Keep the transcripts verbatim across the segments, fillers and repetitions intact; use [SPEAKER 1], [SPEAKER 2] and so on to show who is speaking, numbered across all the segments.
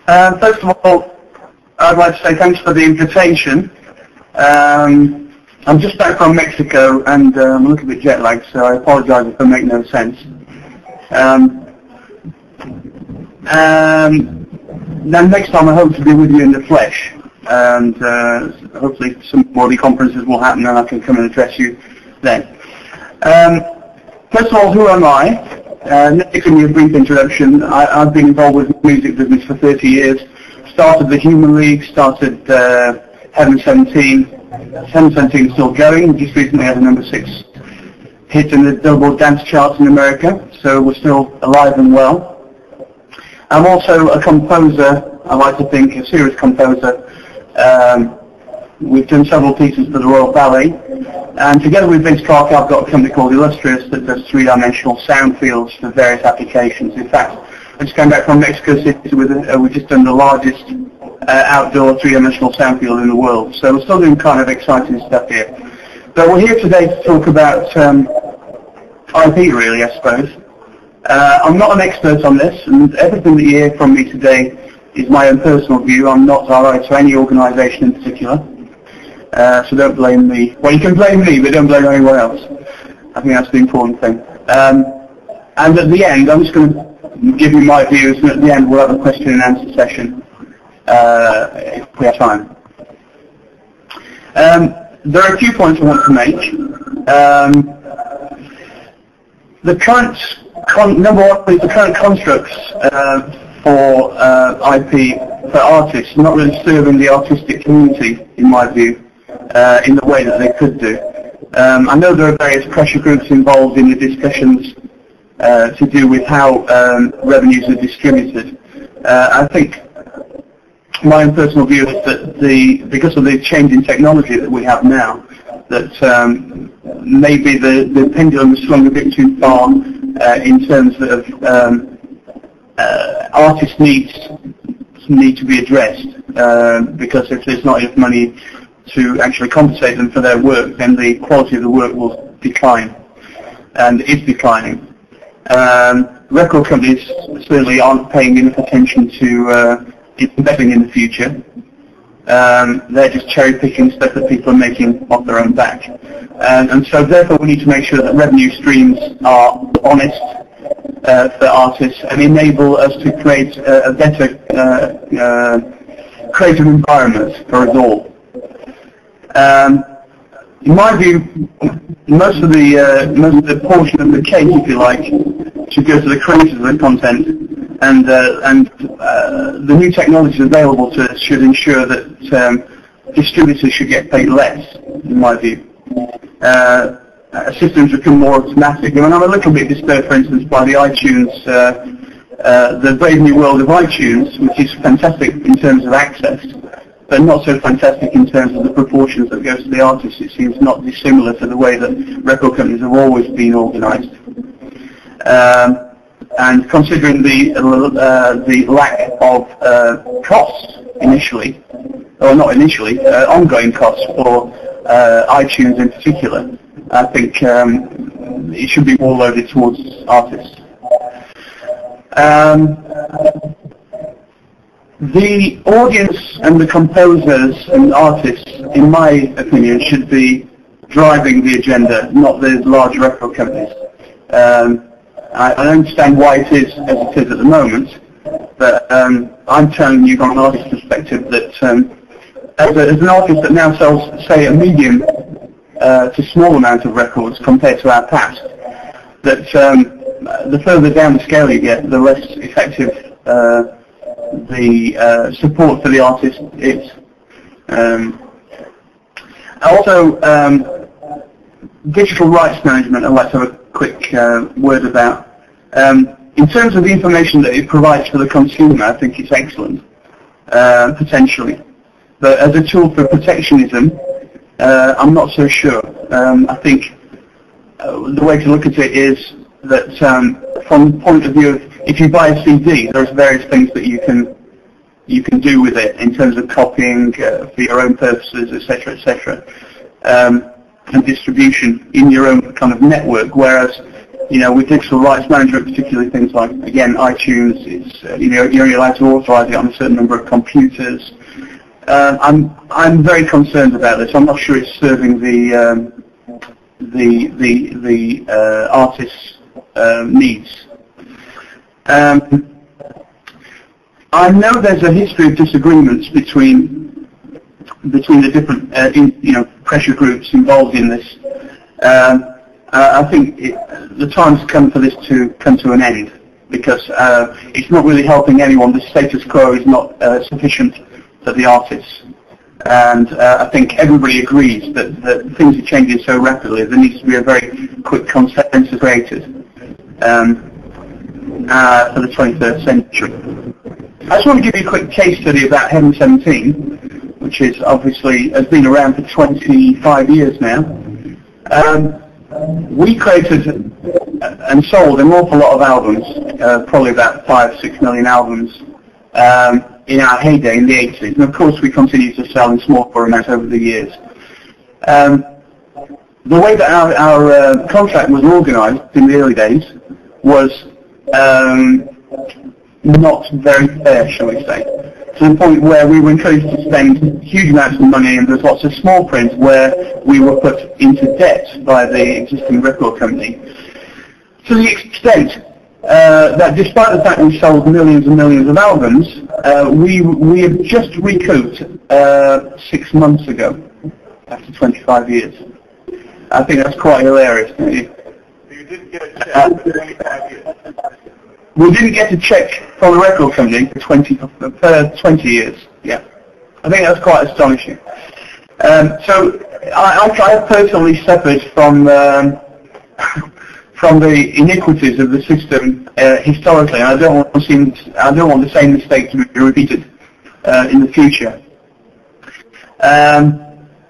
[SPEAKER 1] Uh, first of all, I'd like to say thanks for the invitation. Um, I'm just back from Mexico and uh, I'm a little bit jet lagged, so I apologise if I make no sense. Um, um, then next time I hope to be with you in the flesh, and uh, hopefully some more of the conferences will happen and I can come and address you then. Um, first of all, who am I? Uh, give me a brief introduction. I, I've been involved with the music business for thirty years. Started the Human League, started uh, Heaven seventeen. Heaven seventeen is still going. We just recently had a number six hit in the Billboard dance charts in America, so we're still alive and well. I'm also a composer, I like to think, a serious composer. Um, we've done several pieces for the Royal Ballet, and together with Vince Clark I've got a company called Illustrious that does three-dimensional sound fields for various applications. In fact, I just came back from Mexico City with uh, we've just done the largest uh, outdoor three-dimensional sound field in the world, so we're still doing kind of exciting stuff here. But we're here today to talk about um, I P really, I suppose. Uh, I'm not an expert on this, and everything that you hear from me today is my own personal view. I'm not allied to any organisation in particular, uh, so don't blame me. Well, you can blame me, but don't blame anyone else. I think that's the important thing. Um, and at the end, I'm just going to give you my views, and at the end we'll have a question and answer session, uh, if we have time. Um, there are a few points I want to make. Um, the current Con number one is the current constructs uh, for uh, I P for artists not really serving the artistic community, in my view, uh, in the way that they could do. Um, I know there are various pressure groups involved in the discussions uh, to do with how um, revenues are distributed. Uh, I think my own personal view is that the because of the change in technology that we have now, that um, maybe the, the pendulum has swung a bit too far uh, in terms of um, uh, artist needs need to be addressed, uh, because if there's not enough money to actually compensate them for their work, then the quality of the work will decline, and is declining. Um, record companies certainly aren't paying enough attention to uh, investing in the future. Um, they're just cherry-picking stuff that people are making off their own back. And, and so therefore we need to make sure that revenue streams are honest uh, for artists and enable us to create a, a better uh, uh, creative environment for us all. Um, in my view, most of the uh, most of the portion of the cake, if you like, should go to the creators of the content, and uh, and uh, the new technologies available to us should ensure that um, distributors should get paid less, in my view. Uh, systems become more automatic. I mean, I'm a little bit disturbed, for instance, by the iTunes, uh, uh, the brave new world of iTunes, which is fantastic in terms of access, but not so fantastic in terms of the proportions that goes to the artists. It seems not dissimilar to the way that record companies have always been organised. Um, and considering the uh, the lack of uh, costs initially, or not initially, uh, ongoing costs for uh, iTunes in particular, I think um, it should be more loaded towards artists. Um, the audience and the composers and artists, in my opinion, should be driving the agenda, not the large record companies. Um, I, I understand why it is as it is at the moment, but um, I'm telling you from an artist's perspective that um, as, a, as an artist that now sells, say, a medium uh, to small amount of records compared to our past, that um, the further down the scale you get, the less effective uh, the uh, support for the artist is. Um, also, um, digital rights management, I'd like to have a quick uh, word about. Um, in terms of the information that it provides for the consumer, I think it's excellent, uh, potentially. But as a tool for protectionism, uh, I'm not so sure. Um, I think uh, the way to look at it is that um, from the point of view of if you buy a C D, there's various things that you can you can do with it in terms of copying uh, for your own purposes, et cetera, et cetera, um, and distribution in your own kind of network. Whereas you know, with digital rights management, particularly things like, again, iTunes, it's, uh, you know, you're only allowed to authorize it on a certain number of computers. Uh, I'm I'm very concerned about this. I'm not sure it's serving the um, the the the uh, artists' uh, needs. Um, I know there's a history of disagreements between between the different uh, in, you know pressure groups involved in this. Um, I think it, the time's come for this to come to an end, because uh, it's not really helping anyone. The status quo is not uh, sufficient for the artists, and uh, I think everybody agrees that, that things are changing so rapidly. There needs to be a very quick consensus created um, uh, for the twenty-first century. I just want to give you a quick case study about Heaven seventeen, which is obviously has been around for twenty-five years now. Um, we created and sold an awful lot of albums, uh, probably about five, six million albums, um, in our heyday in the eighties. And of course we continue to sell in smaller amounts over the years. Um, the way that our, our uh, contract was organised in the early days was um, not very fair, shall we say, to the point where we were encouraged to spend huge amounts of money, and there's lots of small print where we were put into debt by the existing record company. To the extent uh, that despite the fact we sold millions and millions of albums, uh, we we have just recouped uh, six months ago, after twenty-five years. I think that's quite hilarious, don't you?
[SPEAKER 2] You didn't get a check uh, for twenty-five years.
[SPEAKER 1] We didn't get a check from the record company for twenty, for twenty years. Yeah, I think that's quite astonishing. Um, so I, I personally suffered from um, from the iniquities of the system uh, historically, and I don't want to see, I don't want the same mistake to be repeated uh, in the future. Um,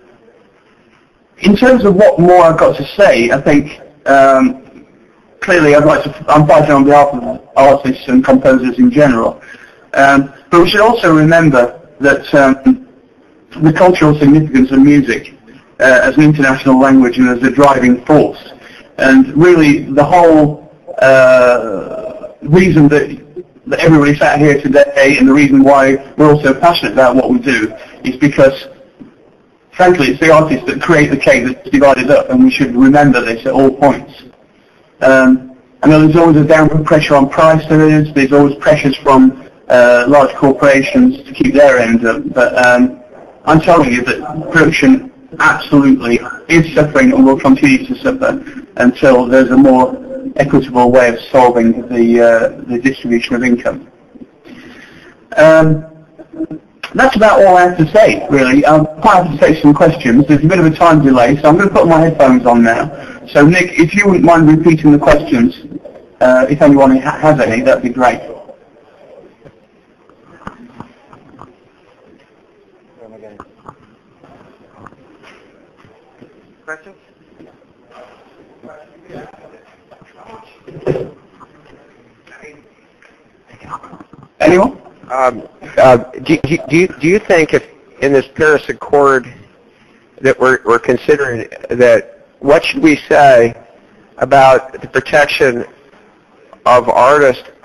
[SPEAKER 1] in terms of what more I've got to say, I think. Um, Clearly, I'd like to, I'm fighting on behalf of artists and composers in general. Um, but we should also remember that um, the cultural significance of music uh, as an international language and as a driving force. And really, the whole uh, reason that, that everybody sat here today, and the reason why we're all so passionate about what we do, is because, frankly, it's the artists that create the cake that's divided up, and we should remember this at all points. Um, I know there's always a downward pressure on prices, there's always pressures from uh, large corporations to keep their end up, but um, I'm telling you that production absolutely is suffering and will continue to suffer until there's a more equitable way of solving the, uh, the distribution of income. Um, that's about all I have to say, really. I'm quite happy to take some questions. There's a bit of a time delay, so I'm going to put my headphones on now. So, Nick, if you wouldn't mind repeating the questions, uh, if anyone ha has any, that'd be great.
[SPEAKER 2] Questions?
[SPEAKER 1] Anyone?
[SPEAKER 3] Um, uh, do, do, do, you, do you think if in this Paris Accord that we're, we're considering that, what should we say about the protection of artists